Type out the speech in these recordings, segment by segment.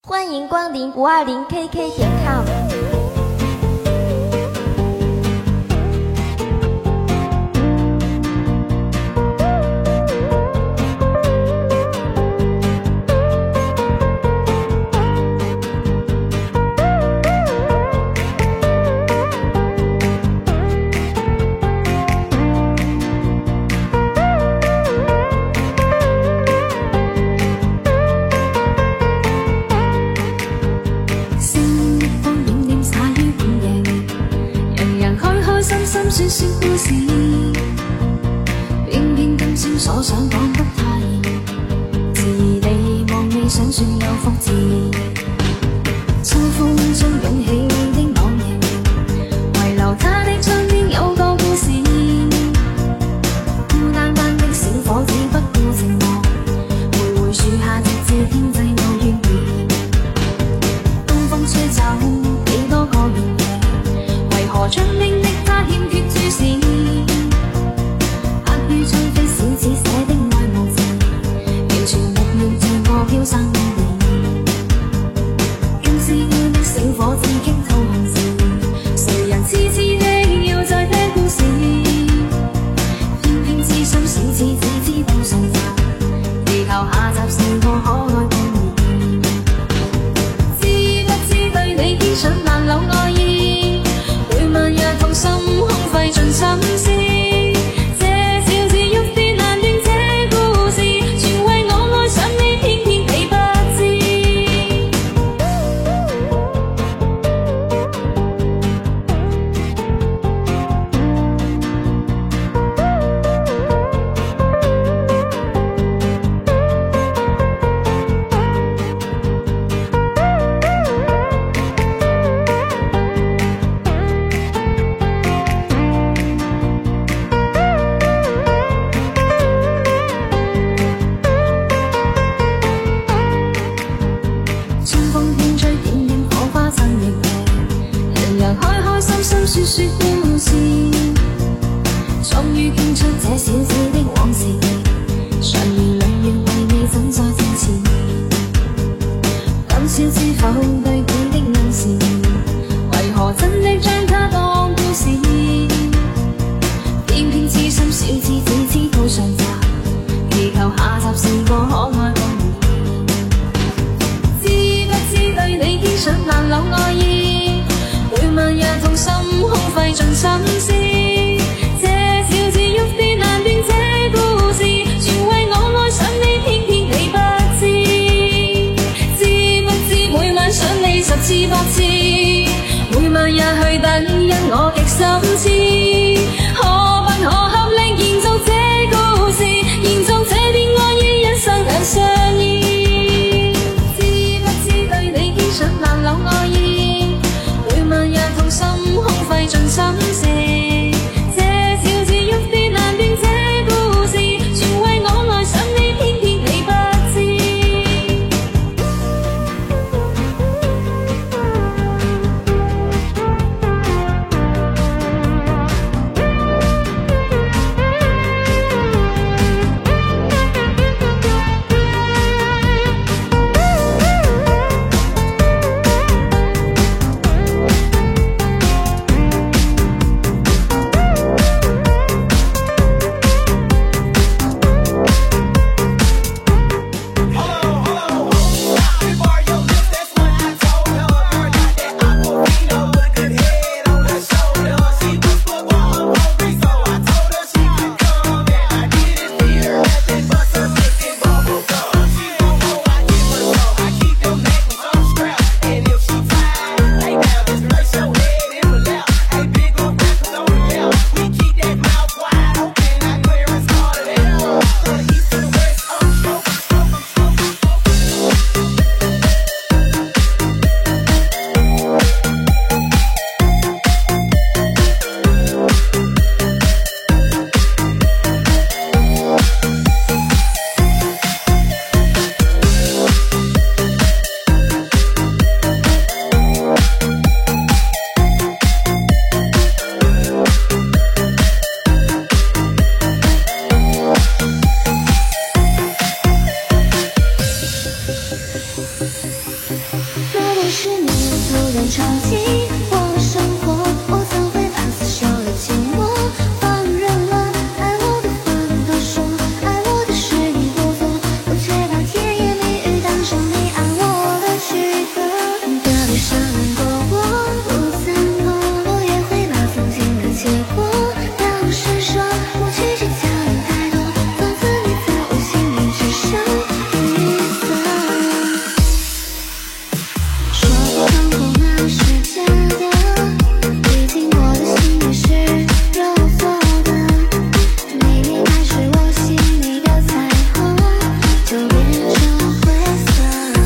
欢迎光临520KK.com。 說說故事，偏偏今宵所想講得太自地望你想說有福字，秋風中湧起你的朗影，遺留他的窗邊有個故事，孤單單的小伙子不顧寂寞，徘徊樹下直至天際無怨言，東風吹走幾多個原野，為何窗邊的他欠缺注視，刻於窗扉小紙寫的愛無字，完全沒用像個飄散的臉，跟思嬌的小伙子傾吐紅事，誰人痴痴的要再聽故事，偏偏痴心小子只知道上集，地球下集是個可愛故兒，知不知對你牽上萬縷愛意，每晚也痛心空費盡心思，這小子欲斷難斷這故事，全為我愛上你，偏偏你不知。說說故事，終於傾出這小子的往事，常言兩願為你怎再堅持，今宵知否對己的暗示，為何真的將它當故事，偏偏痴心小子只知道上集，祈求下集是個可愛故兒，知不知對你牽上萬縷愛意，每晚也痛心空費盡心思，這小子欲斷難斷這故事，全為我愛上你，偏偏你不知，知不知每晚想你10次100次，每晚也去等因我極心痴，可不可合力延續這故事，延續這段愛意一生兩相依，知不知對你牽上萬縷愛意，每晚也痛心空費盡心思，這小子欲斷難斷這故事，全為我愛上你，偏偏你不知。 是你突然闯进我生活，我怎会把死守了寂寞，放任了爱我的话都说，爱我的事你不做，我却把甜言蜜语当成你爱我的许可。隔壁伤人过我，不曾堕落，也会把曾经的结果当施舍。我其实讲的太多，从此你在我心里只剩绿色。说成功那是假的，毕竟我的心里是肉做的。明明爱是我心里的彩虹，就变成灰色。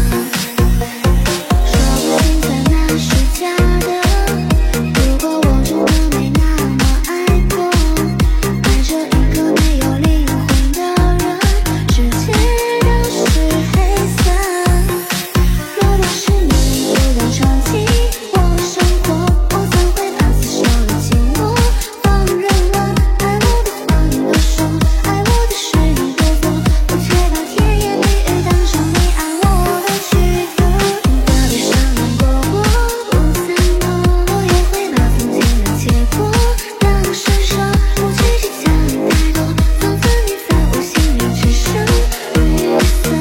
说不清的那是假的，如果我真的没那么爱过，爱着一个没有灵魂的人，世界都是黑色。如果是你突然闯进我生活，我怎会把死守了寂寞，放任了爱我的话你都说，爱我的事你不做，我却把甜言蜜语当成你爱我的许可。隔壁伤人过我，不曾堕落，也会把曾经的结果当施舍。我其实讲的太多，从此你在我心里只剩绿色。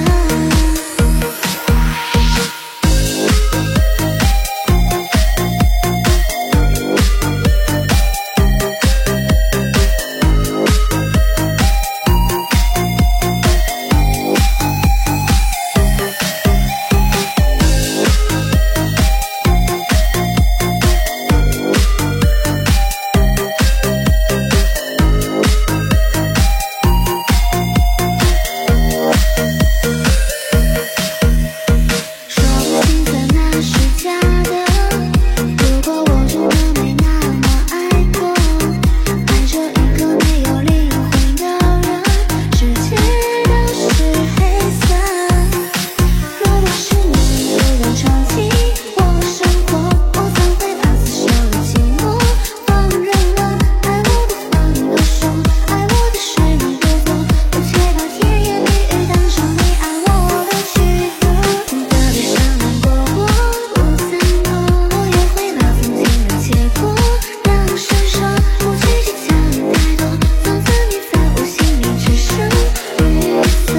说不清的那是假的，如果我真的没那么爱过，爱着一个没有灵魂的人，世界都是黑色。如果是你突然闯进我生活，我怎会把死守了寂寞，放任了爱我的话你都说，爱我的事你不做，我却把甜言蜜语当成你爱我的许可。隔壁伤人过我，不曾堕落，也会把曾经的结果当施舍。我其实讲的太多，从此你在我心里只剩绿色。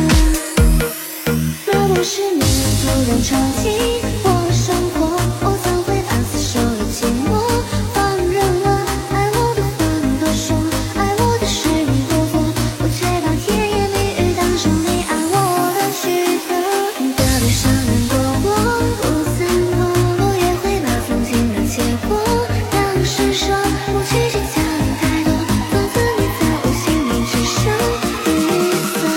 如果是你突然闯进我生活，我怎会把死守了寂寞，放任了爱我的话你都说，爱我的事你不做，我却把甜言蜜语当成你爱我的许可。隔壁伤人过我，不曾堕落，也会把曾经的结果当施舍。我其实讲的太多，从此你在我心里只剩绿色。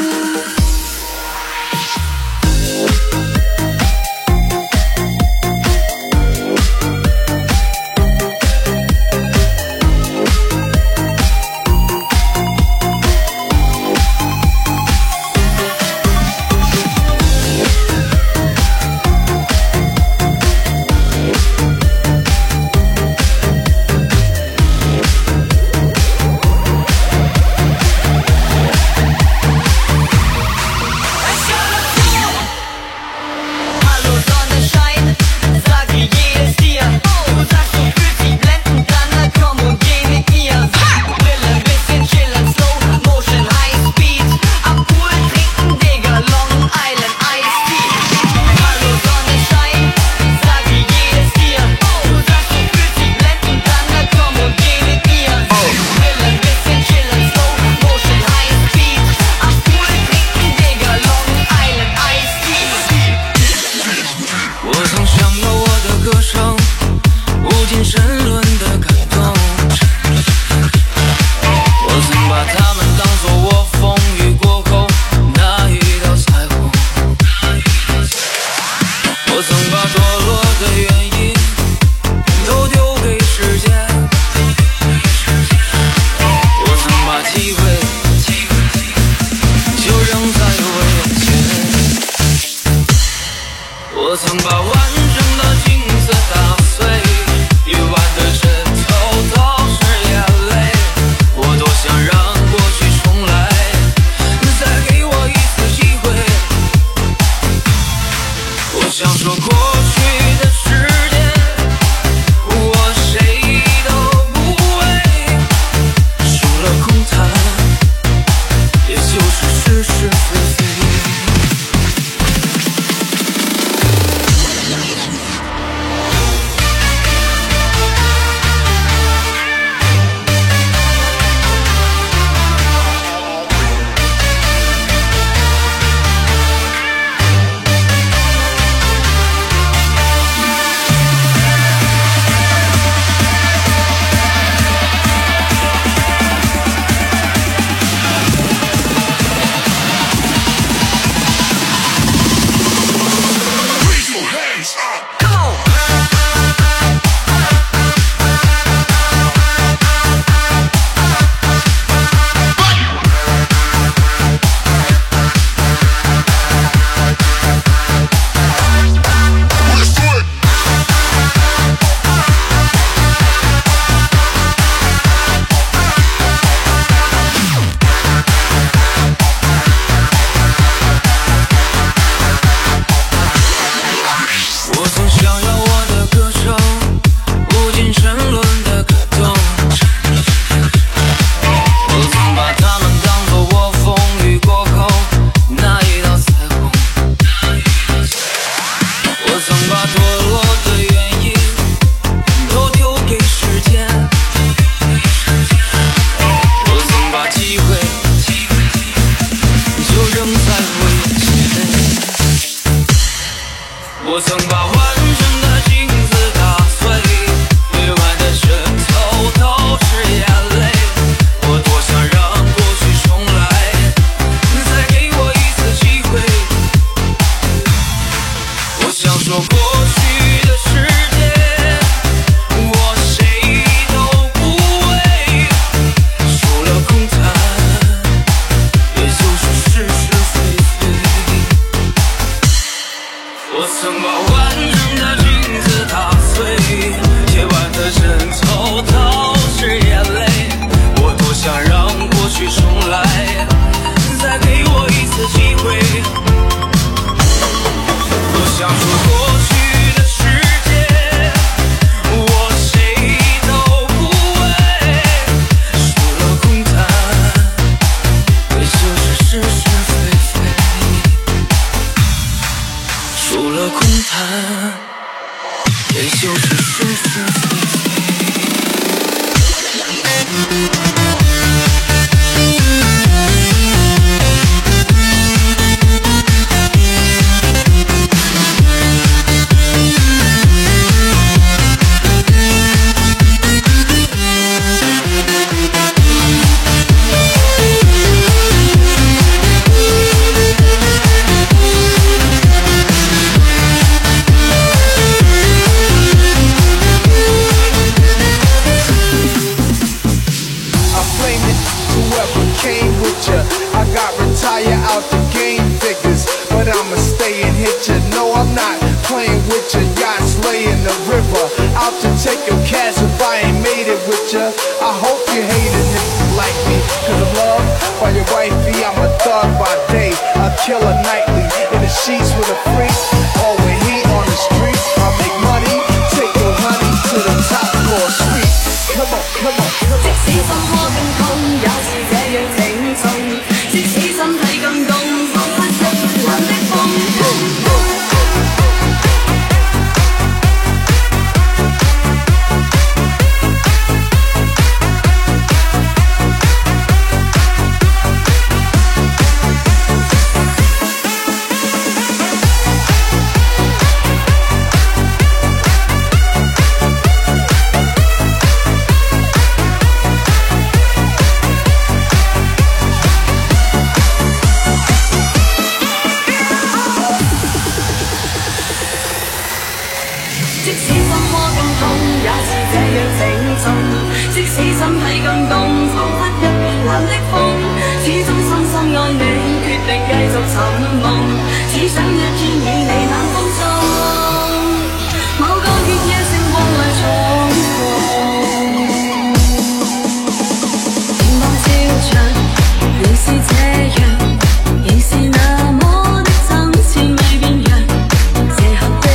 Hallo Sonnenschein, sag wie jedes Tier. Du sagst, du fühlst dich blendend, dann komm und geh mit mir. Brille, ein bisschen chillen, Slow Motion, High Speed. Abholen, trinken, Digga, Long Island Iced Tea. Hallo Sonnenschein, sag wie jedes Tier. Du sagst, du fühlst dich blendend, dann komm und geh mit mir. Brille, ein bisschen chillen, Slow Motion, High Speed. Abholen, trinken, Digga, Long Island Iced Tea. 我曾想过我的歌声无尽沉沦的感动，我曾把它们当作我风雨过后那一道彩虹，我曾把堕落的原因都丢给时间，我曾把机会就扔在我眼前，我曾把完整的镜子打碎，夜晚的枕头都是眼泪，我多想让过去重来，再给我一次机会，我想说过去的时间，我谁都不为，输了空谈，也就是是是非非。我曾把完整的镜子打碎，夜晚的枕头都是眼泪。我多想让过去重来，再给我一次机会。我想说过去的世界，我谁都不为，输了空谈，也就是是是非非。我曾把完整的镜子打碎，夜晚的枕头都是眼泪。我多想让过去重来，再给我一次机会。我想说过去的世界，我谁都不为，输了空谈，也就是是是非非。输了空谈，也就是是是非非。 Killer nightly in the sheets with a freak. All with heat on the street. I make money, take your honey to the top floor suite. Come on, come on, come on. 即使心窩更痛，也是這樣鄭重。即使身體更凍，彷彿一冷的風。即使心窩更痛，也是這樣鄭重。即使身體更凍，彷彿一片冷的風。始終深深愛你，決定繼續尋夢。只想一天與你冷風中，某個月夜星光裏重逢。天光照着，仍是這樣，仍是那麼的真切未變樣。這刻的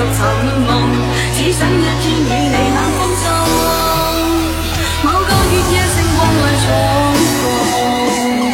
尋夢，只想一天與你冷風中，某個月夜星光裏重逢。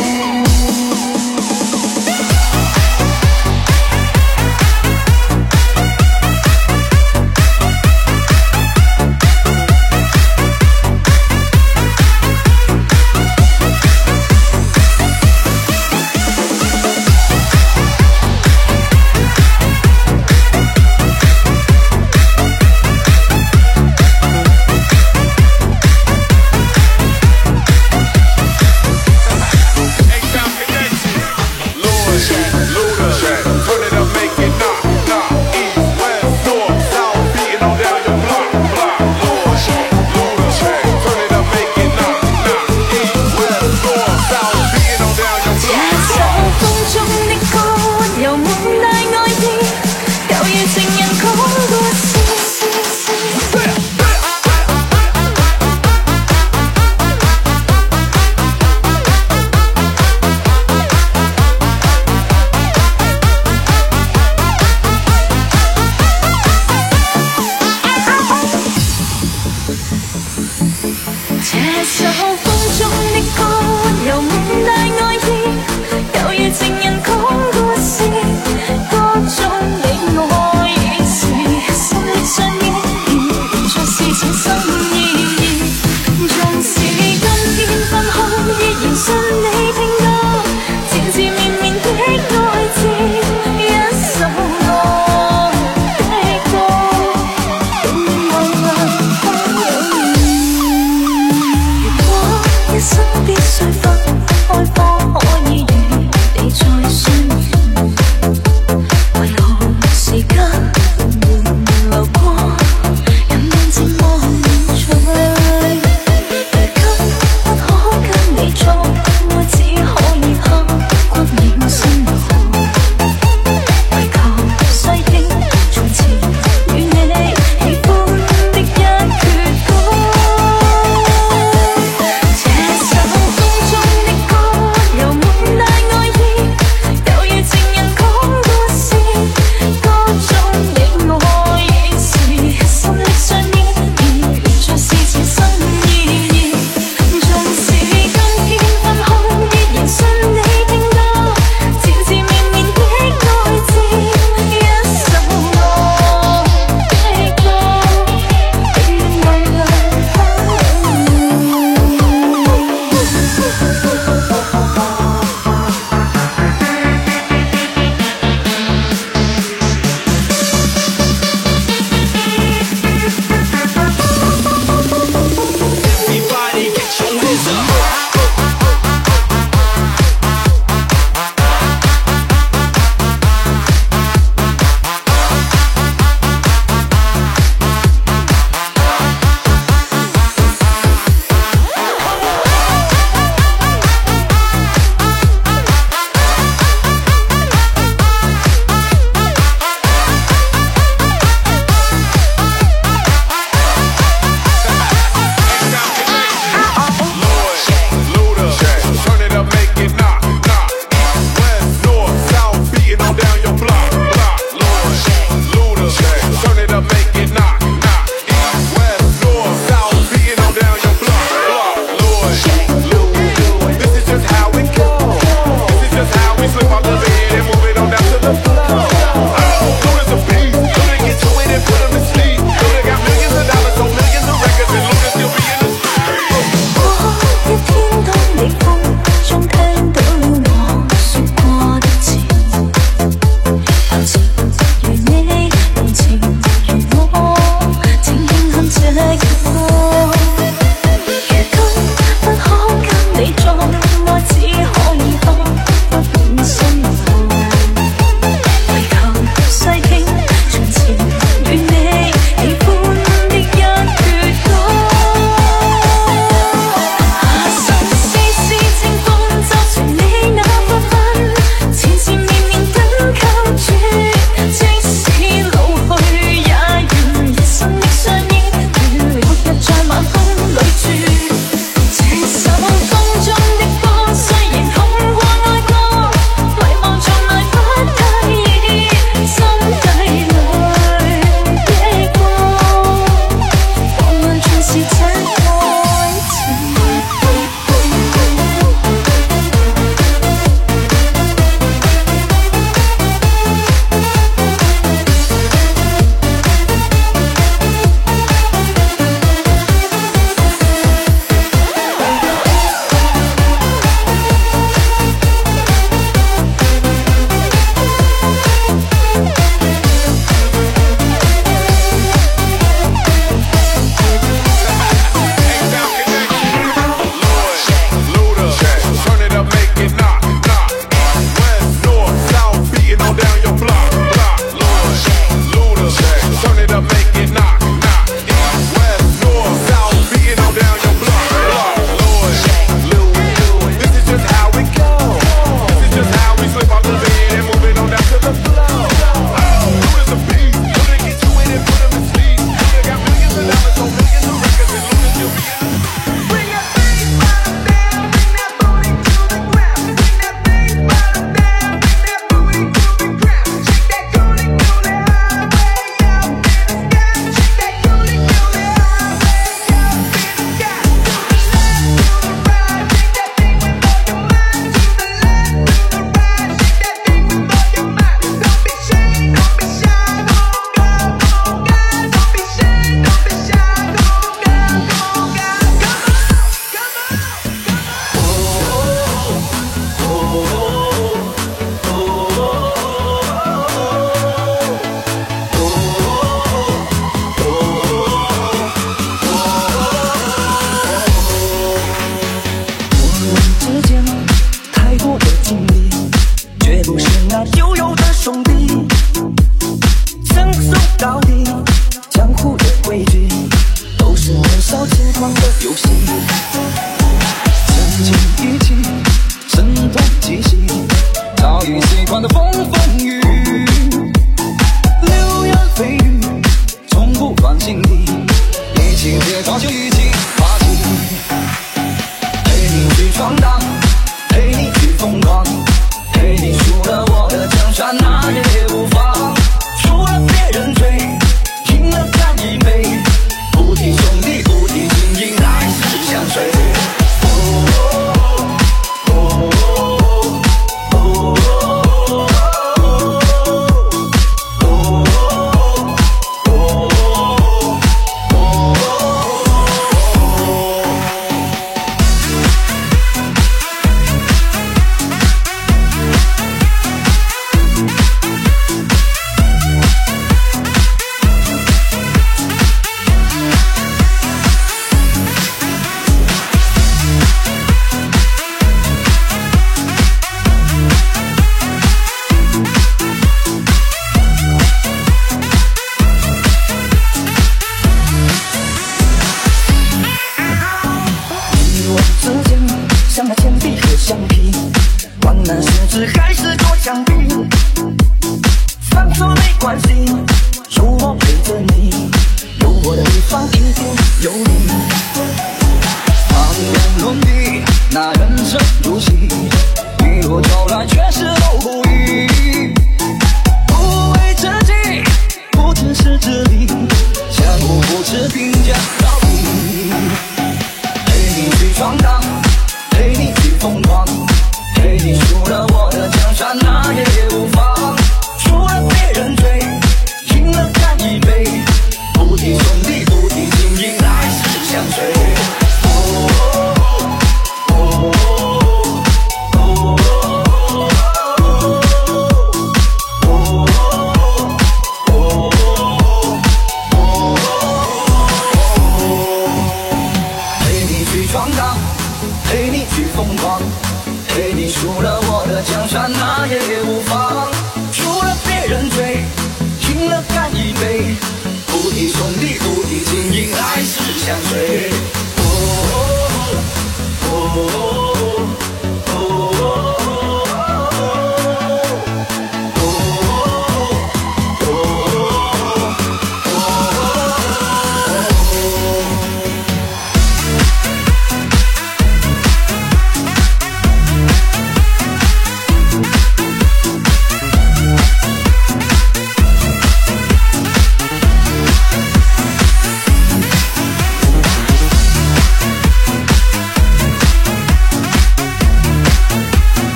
這首風中的歌，溫柔滿帶愛意，猶如情人講故事，歌中你我已是。 到底，江湖的规矩都是年少轻狂的游戏。曾经一起声东击西，早已习惯的风风雨雨，流言蜚语从不乱心底，一起跌撞就一起爬起，陪你去闯荡，陪你去疯狂，陪你输了我的江山那也无妨，输了别人追，赢了干一杯，不敌兄弟不敌情谊，来世相随。像那铅笔和橡皮，万难时只还是做墙壁，犯错没关系，有我陪着你，有我的地方一定有你。旁人论笔，那人生如戏，一路走来却是都不易，不为自己，不自私自利，相互扶持并肩到底，陪你去闯荡，陪你去疯狂，陪你输了我的江山那也无妨，输了别人追，赢了干一杯，不敌兄弟不敌情谊，来世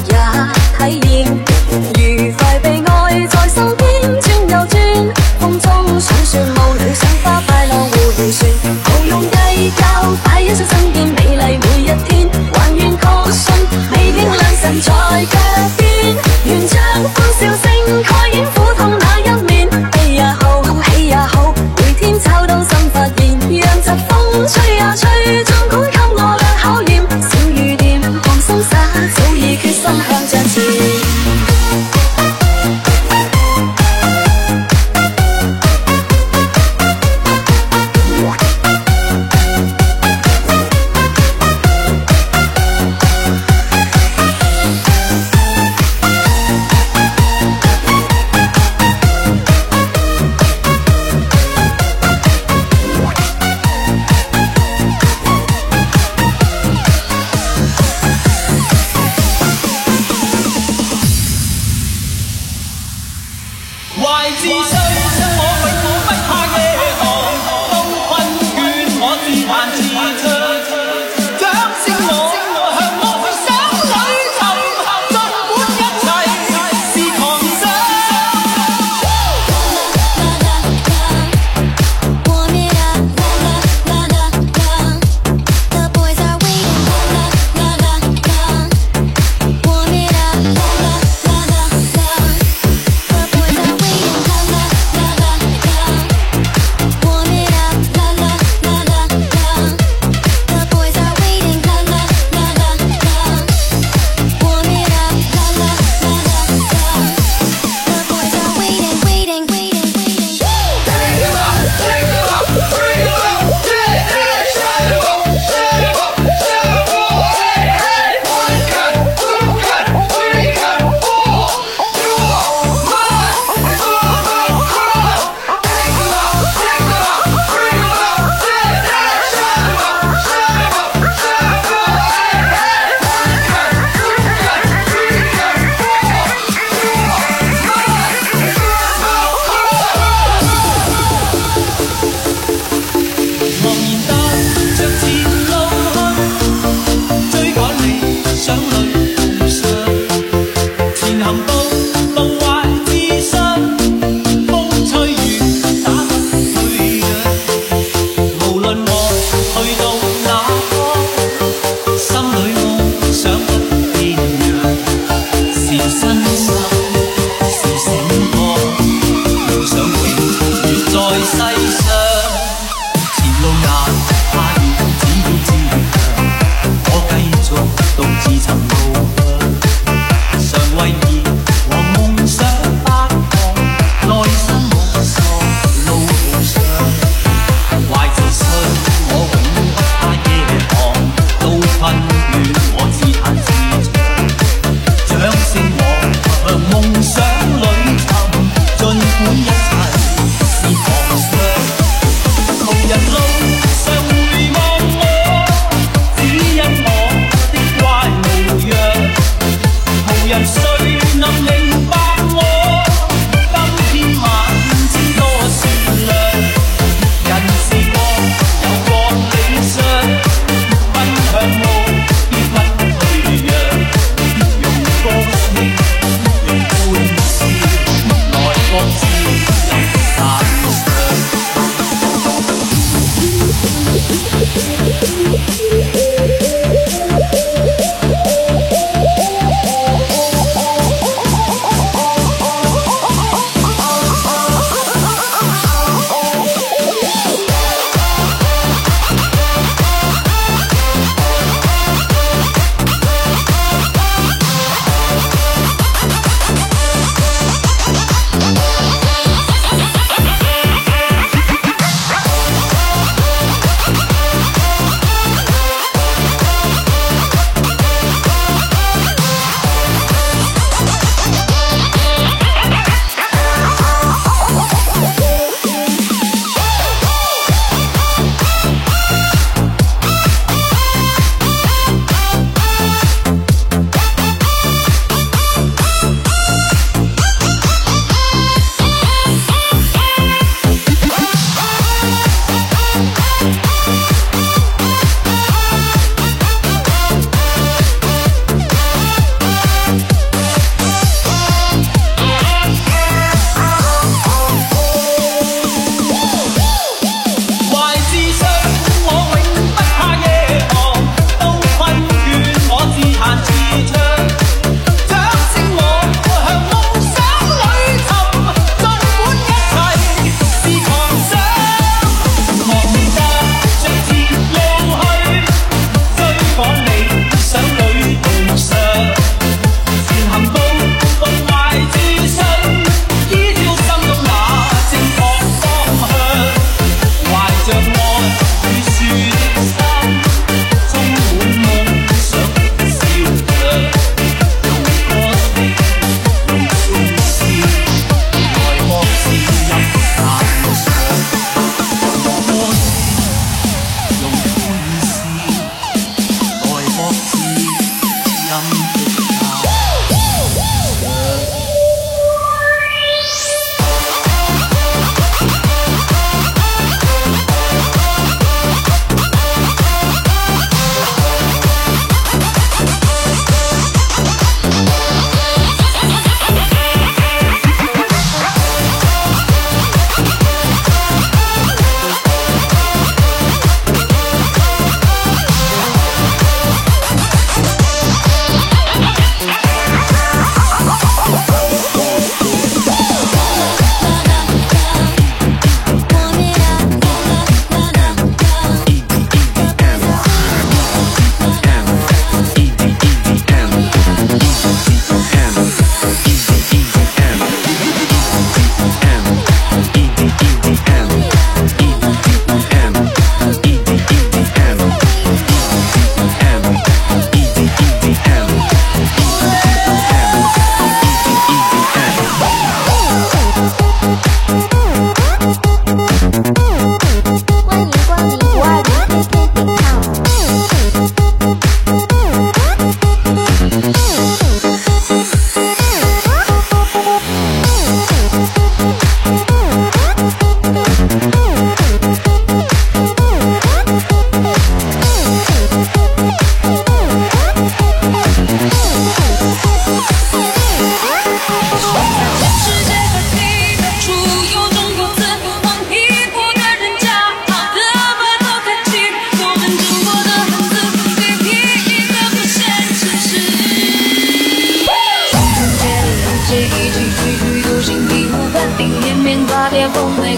也體驗，愉快被愛在身邊轉又轉，風中想說霧裏賞花快樂互迴旋，無用計較，擺一雙身邊美麗每一天，還願確信未經良辰在腳邊，沿着歡笑聲蓋掩苦痛那一面，悲也好，喜也好，每天找到新發現，讓疾風吹呀吹，盡管給我倆考驗，小雨點放鬆灑，早已決心向着前。 懷自信，我永不怕夜航，當困倦我自彈自唱，掌聲我向夢想裏尋，盡管一切是狂想。 Warm it up, la la la la. The boys are waiting, la la la la. Warm it up, la la la la. The boys are waiting, la la la la la. Warm it up, la la la la la. The boys are waiting, la la la la la. Warm it up, la la la la la. The boys are waiting, waiting, waiting, waiting.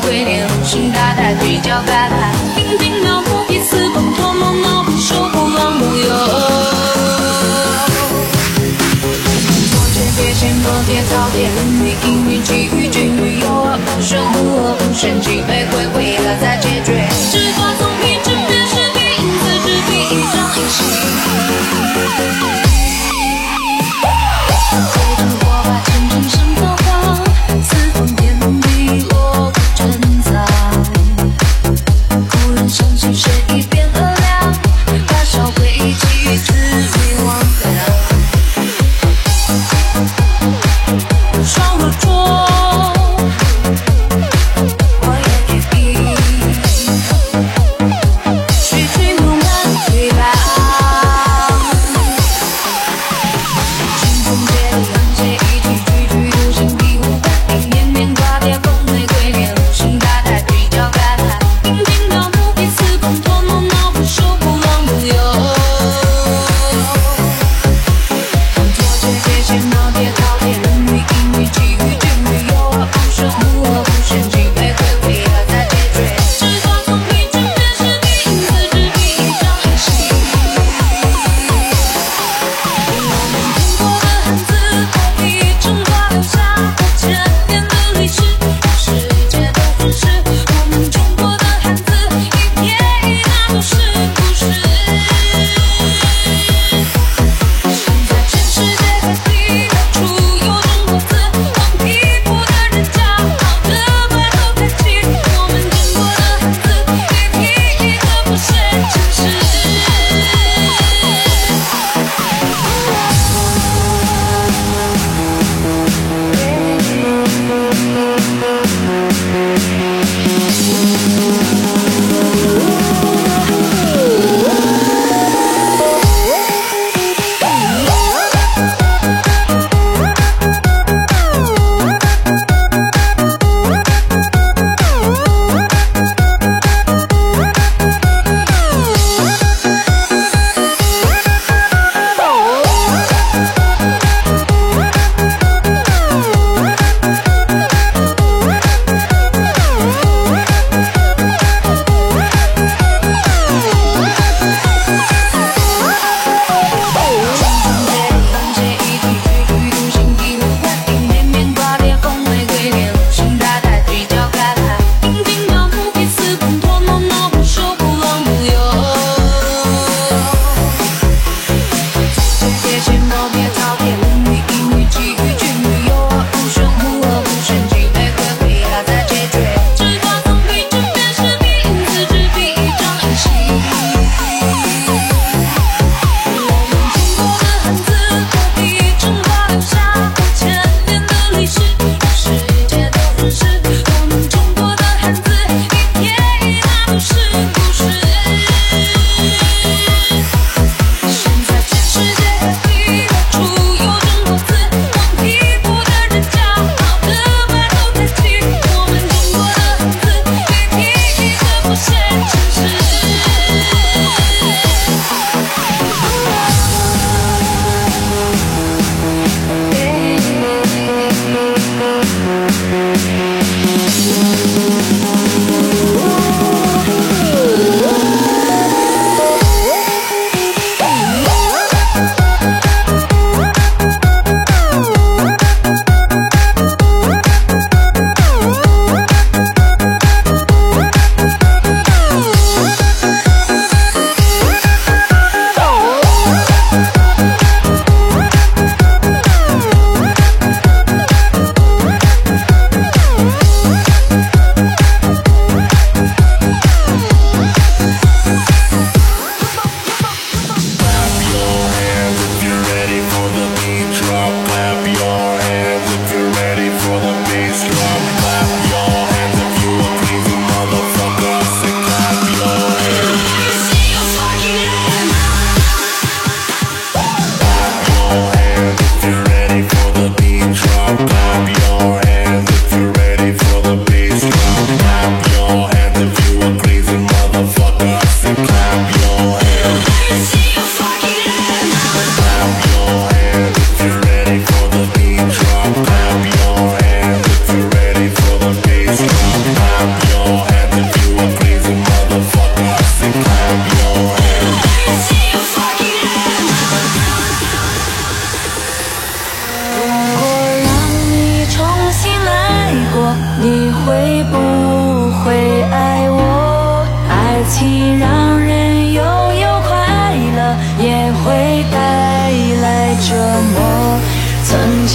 归年，心大大，嘴角摆拍，平平描摹一丝风多梦闹，手不乱无忧。昨天别嫌昨天早点，你因缘际遇君与有生和不生气，玫瑰未来再解决。只化从一整片是比因此只比一张一心。回灯火把前尘生造化，四方天地落成灾。故人相信谁一变而凉，把烧归期至为忘掉。烧了桌，我也给你。水君不满对白。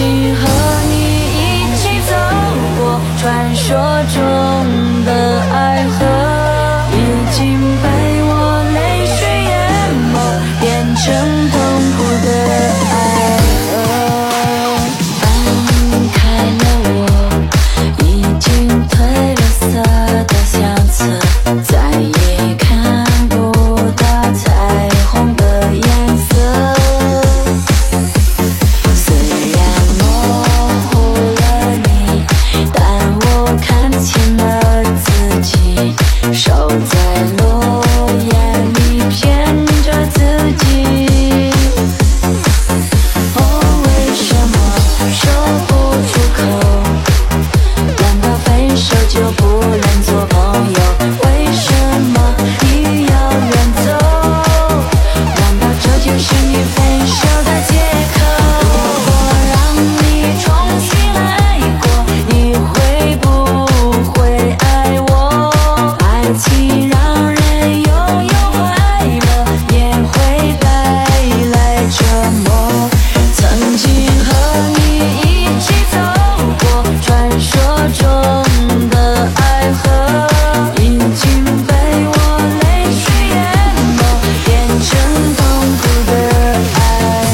经和你一起走过传说中的爱河，已经被我泪水淹没，变成痛苦的爱河。翻开了我已经褪了色的相册，再也看不到彩虹的颜色。虽然模糊了你，但我看清了自己，守在落叶里骗着自己。哦，为什么说不出口？难道分手就不能做朋友？为什么你要远走？难道这就是你分手的借口？如果让你重新来过，你会不会爱我？爱情让人拥有快乐，也会带来折磨。曾经和你一起走过传说中的爱河，已经被我泪水淹没，变成痛苦的爱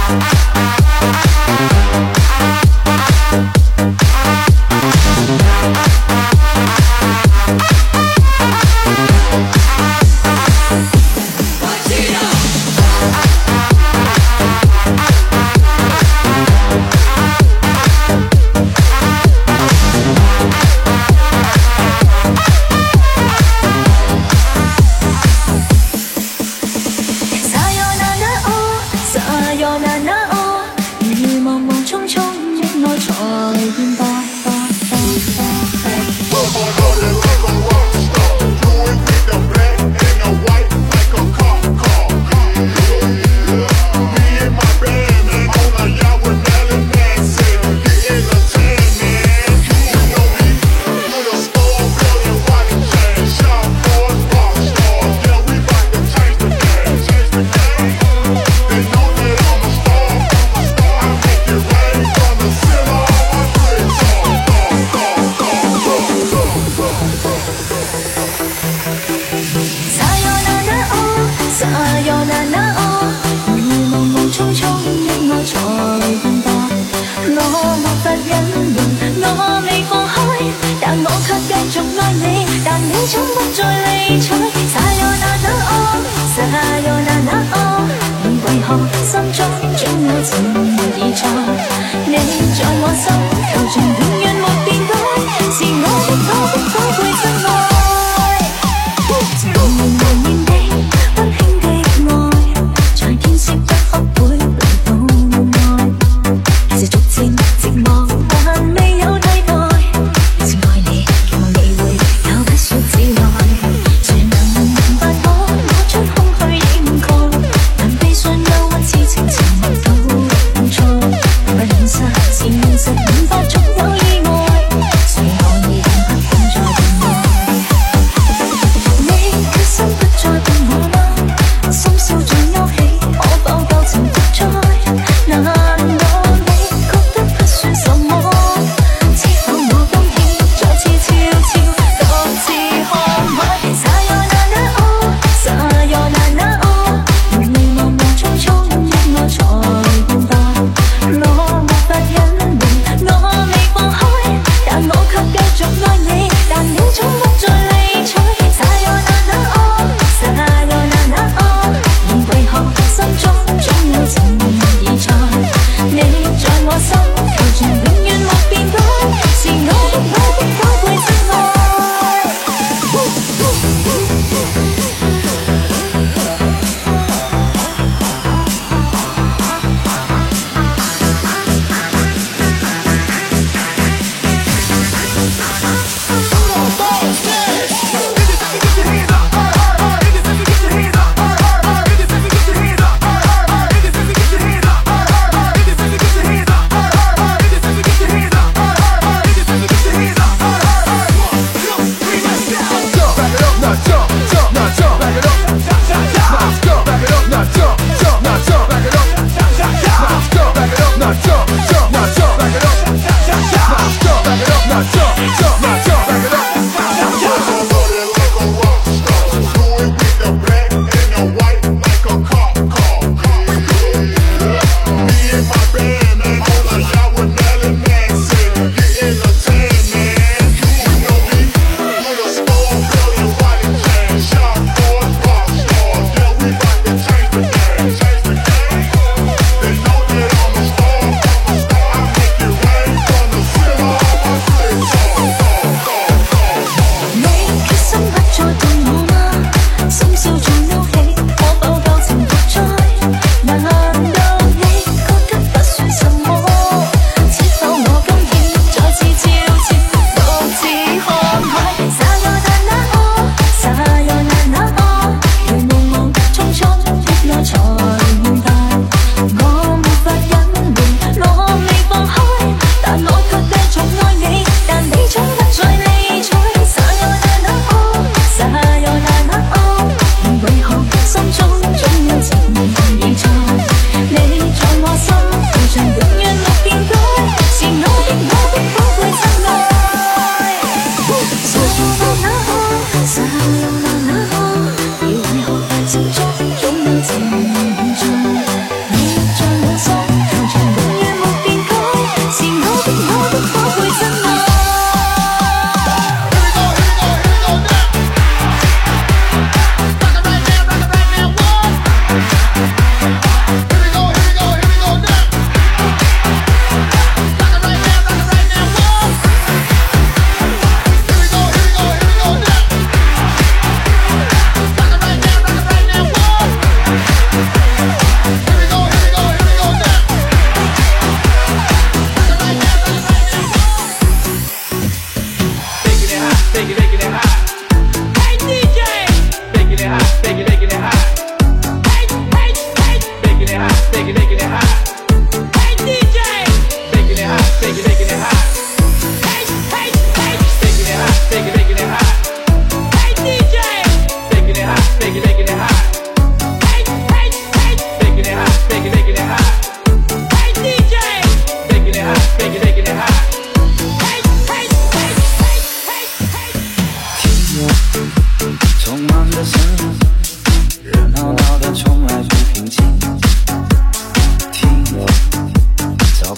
河。 總不再理睬。Sayonara，你為何心中總有情意在？你在我心，求情永遠沒變改，是我的寶貝真愛。綿綿的溫馨的愛，在天使不可會來到愛，是逐漸寂寞還未有替代。是愛你，期望你會有不少之愛，誰能明白我攞出空虛掩蓋，但悲傷憂鬱痴情沉默到痛楚，不忍失是現實，明白總有意外，誰可以更不敢再戀愛？你決心不再伴我嗎？心笑在勾起，可否舊情復再？難道你覺得不算什麼？知否我今天再次悄悄獨自看海。Sayonara，夢裏茫茫匆匆的我才明白，我沒法隱瞞，我未放開，但我卻繼續愛你，但你總不再理睬。Sayonara，你為何心中總有情意在？你在我心，求情永遠沒變改，是我的寶貝真愛。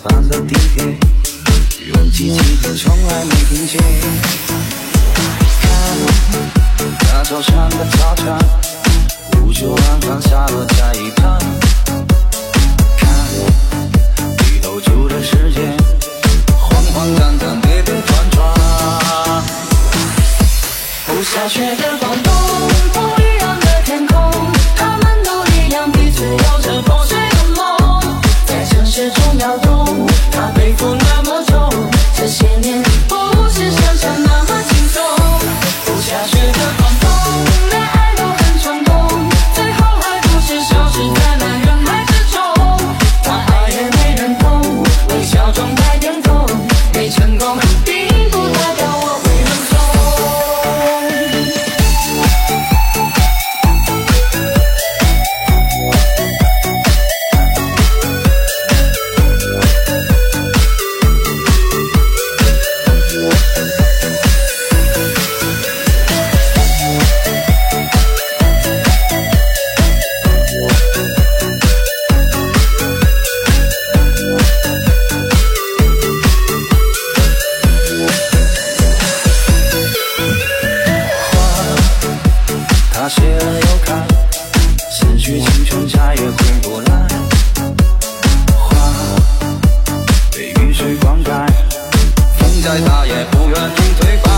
从来没听见。 那早晨的早餐，无酒晚饭下了再一盘。看里头住的世界，慌慌张张跌跌撞撞。 不下雪的广东，不一样的天空，他们都一样，彼此有着破碎的梦，在城市中摇动，他背负那么重，这些年不是想象那么轻松。不下雪的广东，连爱都很冲动，最后还不是消失在那人海之中。他爱也没人懂，微笑中带点痛，没成功并不代表我会认怂。 他谢了又开，失去青春再也回不来。花被雨水灌溉，风再大也不愿意推翻。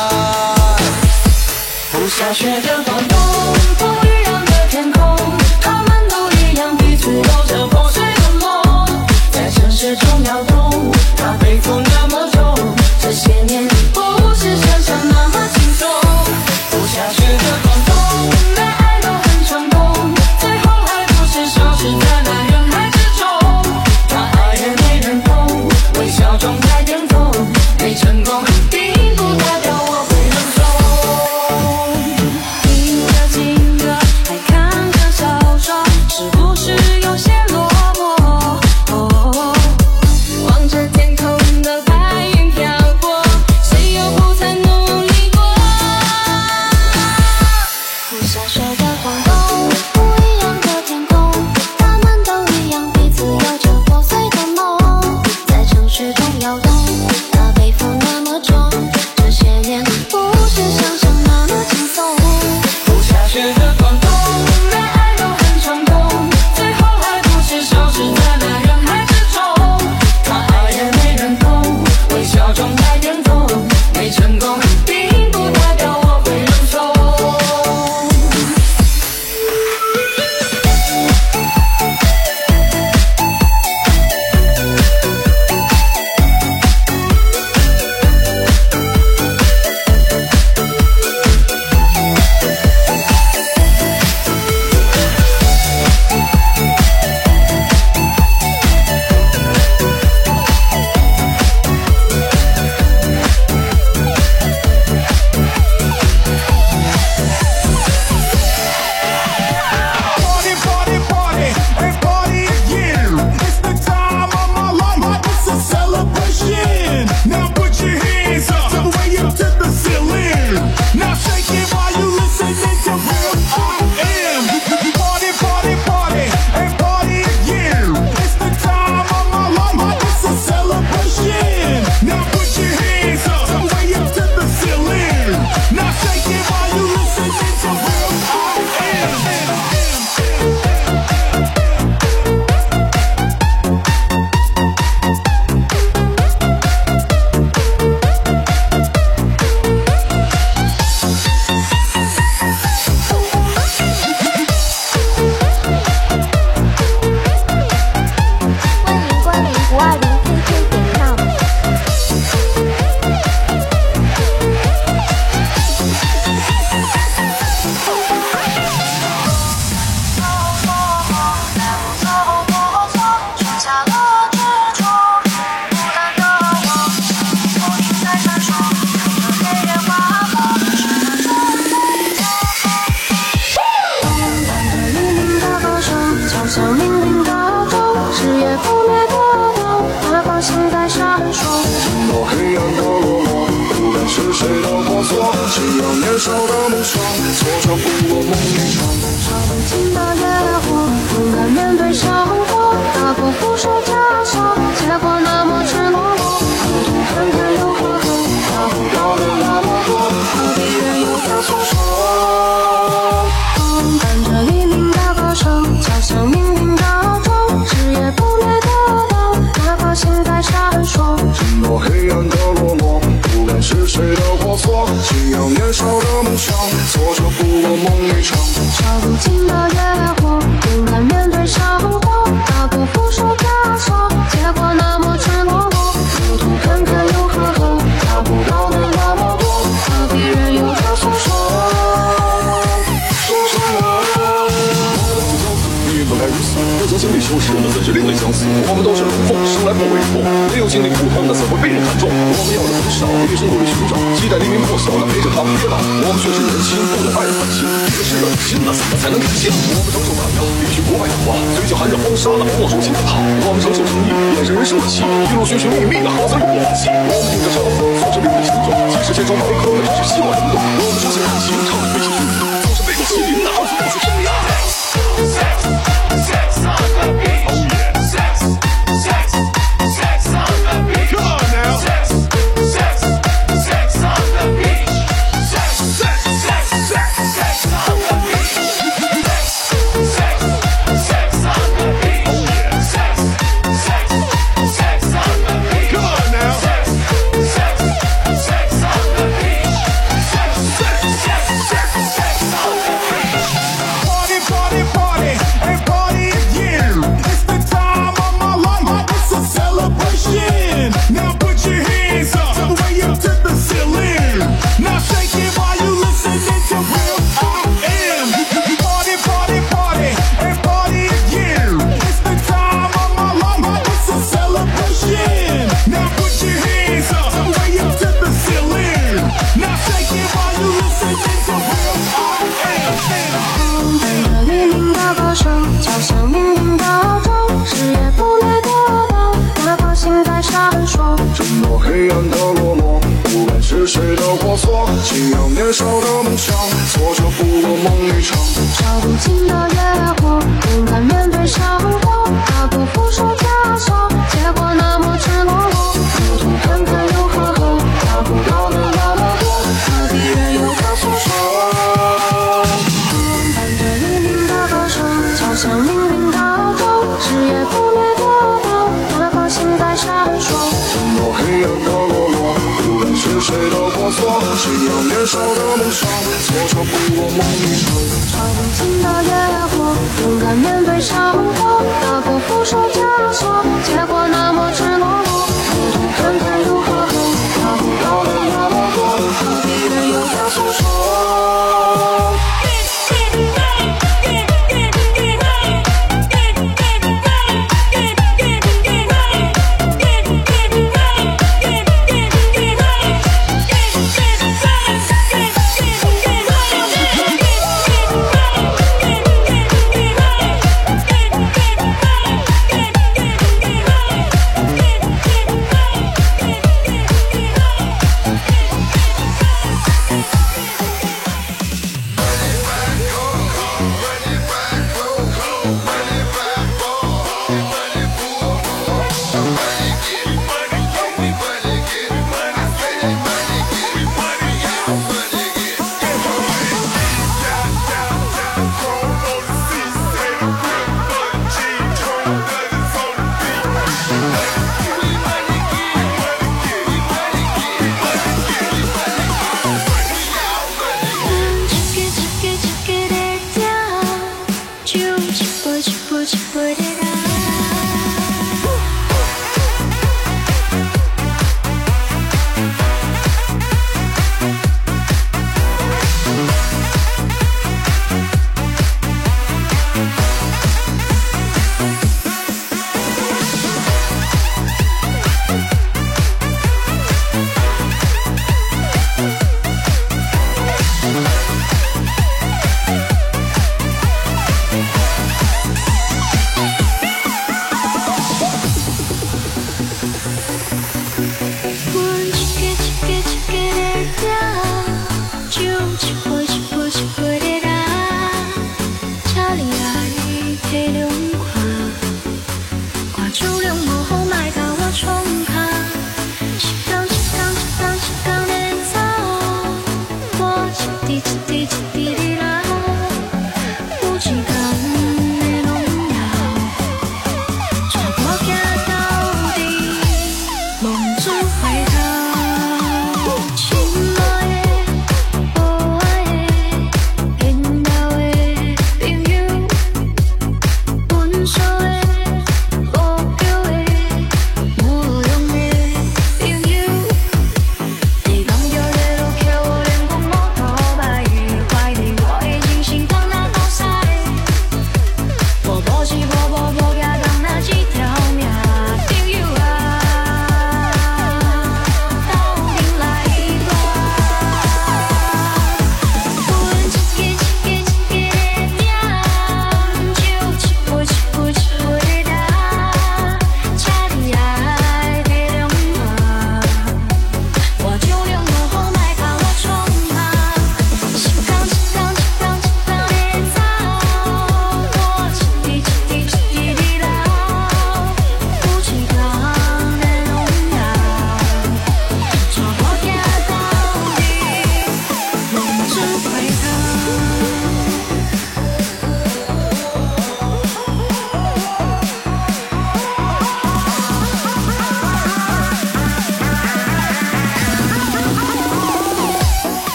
不下雪的广东，不一样的天空，他们都一样，彼此有着破碎的梦，在城市中摇动，他背负那么重，这些年不是想象那么轻松。不下雪的广东，连爱都很冲动，最后还不是消失在那人海之中。他爱也没人懂，微笑中带点痛，没成功并不代表我会认怂。听着情歌，还看着小说，是不是有些落寞？望着天空的白云飘过，谁又不曾努力过？不下雪的广东，不一样的天空，他们都一样，彼此有着破碎的梦，在城市中摇动，他背负那么重，这些年不是想象那么轻松。不下雪的广东，连爱都很冲动，最后还不是消失在那人海之中。他爱也没人懂，微笑中带点痛，没成功并不代表我会认怂。 Party, party, party, and party again. It's the time of my life. It's a celebration. Now put your hands up, way up to the ceiling. Now shake it while you listening to real I am. Party, party, party, and party again. It's the time of my life. It's a celebration. Now put your hands up, way up to the ceiling. Now shake it while you listening to real I am. 相似，我们都是龙凤，生来不为祸，没有经历苦痛的才会被人看重。我们要的很少，一生努力寻找，期待黎明破晓了陪着他别老。我们却是人心，不懂爱的反省，一个是人心了，怎么才能感谢？我们承受打压，必须国外的话，嘴角含着风沙的不若如今的他。我们承受诚意，眼神热气，一路寻寻觅觅的好似有默契。我们顶着山峰，做着绿的形状，即使千疮百孔，只是希望人懂。我们书写感情，唱着悲喜剧，就是背过麒麟的好似不出生涯。Sex on the beat. Oh yeah. Sex on the beat. Come on now. Sex on the beat. Sex on the beat. Sex on the beat. Oh yeah. Sex on the beat. Come on now. Sex on the beat. Sex on the beat. Party, party, party, and party again. It's the time of my life. It's a celebration. Now put your hands up, way up to the ceiling. Now shake it while you listening to Real I Am. Party, party, party, and party again. It's the time of my life. It's a celebration. Now put your hands up, way up to the ceiling. Now shake it while you listening to Real I Am. 跟着黎明的歌声，敲响命运的钟，谁也不来得到那颗心在闪烁。 这么黑暗的落寞，不管是谁的过错，轻扬年少的梦想，做着不落梦一场。 照不尽的野火，勇敢面对生活，大步俯首假笑，结果那么赤裸裸。路途坎坷又河河，大不了的那么多，何必任由他诉说？伴着黎明的歌声，敲响命运的钟，谁也不会得到那颗心在闪烁。 这么黑暗的落寞，不管是谁的过错，轻扬年少的梦想，做着不落梦一场。 照不尽的野火，勇敢面对生活，大步俯首假笑，结果那么赤裸裸。